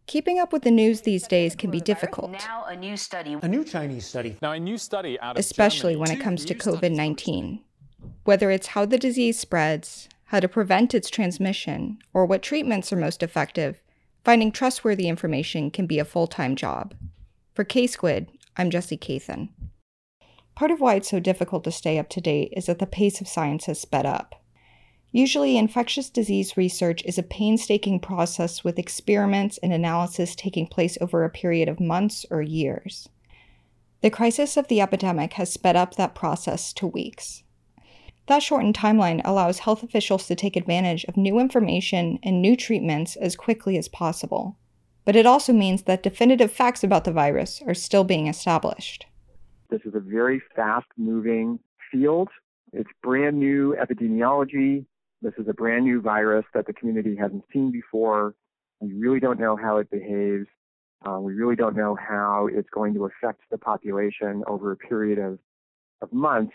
Keeping up with the news these days can be difficult, A new Chinese study out of especially Germany. when it comes to COVID-19. Whether it's how the disease spreads, how to prevent its transmission, or what treatments are most effective, finding trustworthy information can be a full-time job. For K-Squid, I'm Jessie Cathan. Part of why it's so difficult to stay up to date is that the pace of science has sped up. Usually, infectious disease research is a painstaking process with experiments and analysis taking place over a period of months or years. The crisis of the epidemic has sped up that process to weeks. That shortened timeline allows health officials to take advantage of new information and new treatments as quickly as possible. But it also means that definitive facts about the virus are still being established. This is a very fast-moving field. It's brand new epidemiology. This is a brand new virus that the community hasn't seen before. We really don't know how it behaves. We really don't know how it's going to affect the population over a period of months.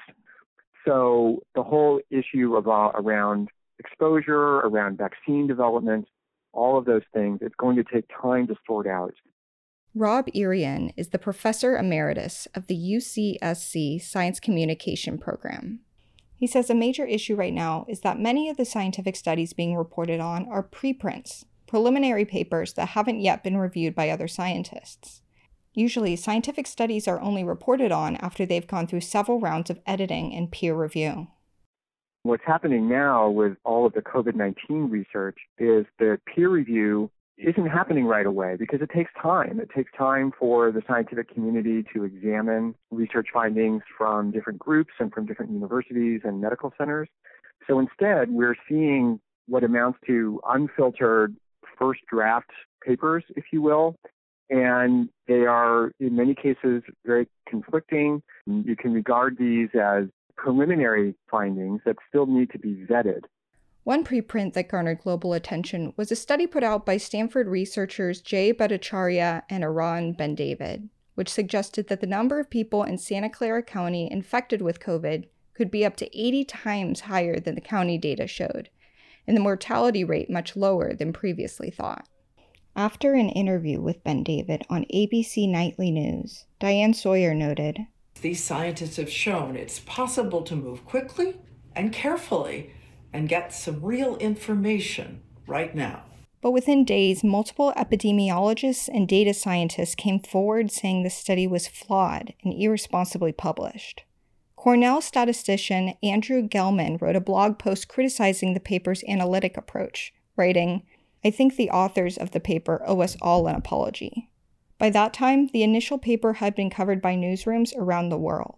So the whole issue around exposure, around vaccine development, all of those things, it's going to take time to sort out. Rob Irian is the Professor Emeritus of the UCSC Science Communication Program. He says a major issue right now is that many of the scientific studies being reported on are preprints, preliminary papers that haven't yet been reviewed by other scientists. Usually, scientific studies are only reported on after they've gone through several rounds of editing and peer review. What's happening now with all of the COVID-19 research is the peer review isn't happening right away because it takes time. It takes time for the scientific community to examine research findings from different groups and from different universities and medical centers. So instead, we're seeing what amounts to unfiltered first draft papers, if you will, and they are, in many cases, very conflicting. You can regard these as preliminary findings that still need to be vetted. One preprint that garnered global attention was a study put out by Stanford researchers Jay Bhattacharya and Eran Ben-David, which suggested that the number of people in Santa Clara County infected with COVID could be up to 80 times higher than the county data showed, and the mortality rate much lower than previously thought. After an interview with Ben-David on ABC Nightly News, Diane Sawyer noted, "These scientists have shown it's possible to move quickly and carefully and get some real information right now." But within days, multiple epidemiologists and data scientists came forward saying the study was flawed and irresponsibly published. Cornell statistician Andrew Gelman wrote a blog post criticizing the paper's analytic approach, writing, "I think the authors of the paper owe us all an apology." By that time, the initial paper had been covered by newsrooms around the world.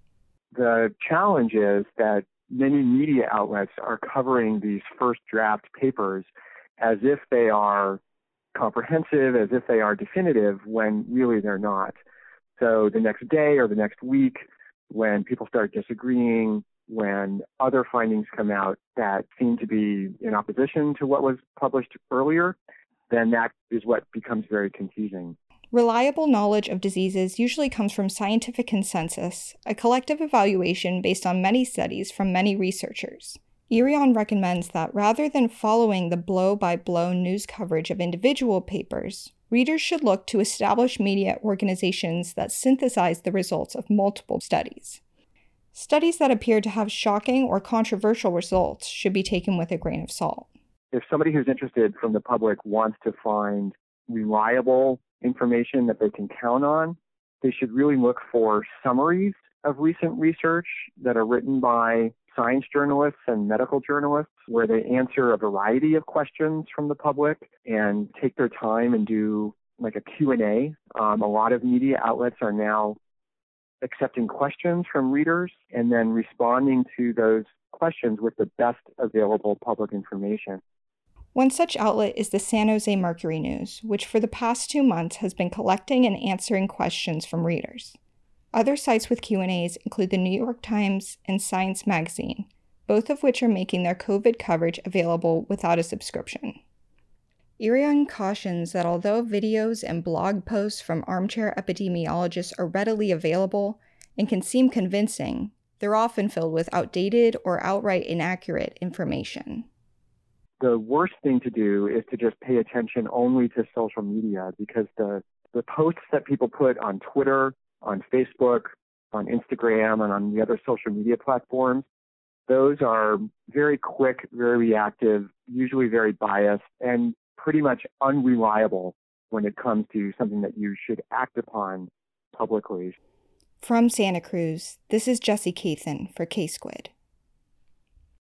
The challenge is that many media outlets are covering these first draft papers as if they are comprehensive, as if they are definitive, when really they're not. So the next day or the next week, when people start disagreeing, when other findings come out that seem to be in opposition to what was published earlier, then that is what becomes very confusing. Reliable knowledge of diseases usually comes from scientific consensus, a collective evaluation based on many studies from many researchers. Irian recommends that rather than following the blow-by-blow news coverage of individual papers, readers should look to established media organizations that synthesize the results of multiple studies. Studies that appear to have shocking or controversial results should be taken with a grain of salt. If somebody who's interested from the public wants to find reliable information that they can count on, they should really look for summaries of recent research that are written by science journalists and medical journalists, where they answer a variety of questions from the public and take their time and do like a Q&A. A lot of media outlets are now accepting questions from readers and then responding to those questions with the best available public information. One such outlet is the San Jose Mercury News, which for the past 2 months has been collecting and answering questions from readers. Other sites with Q&As include the New York Times and Science Magazine, both of which are making their COVID coverage available without a subscription. Irian cautions that although videos and blog posts from armchair epidemiologists are readily available and can seem convincing, they're often filled with outdated or outright inaccurate information. The worst thing to do is to just pay attention only to social media, because the posts that people put on Twitter, on Facebook, on Instagram, and on the other social media platforms, those are very quick, very reactive, usually very biased, and pretty much unreliable when it comes to something that you should act upon publicly. From Santa Cruz, this is Jessie Cathan for K-Squid.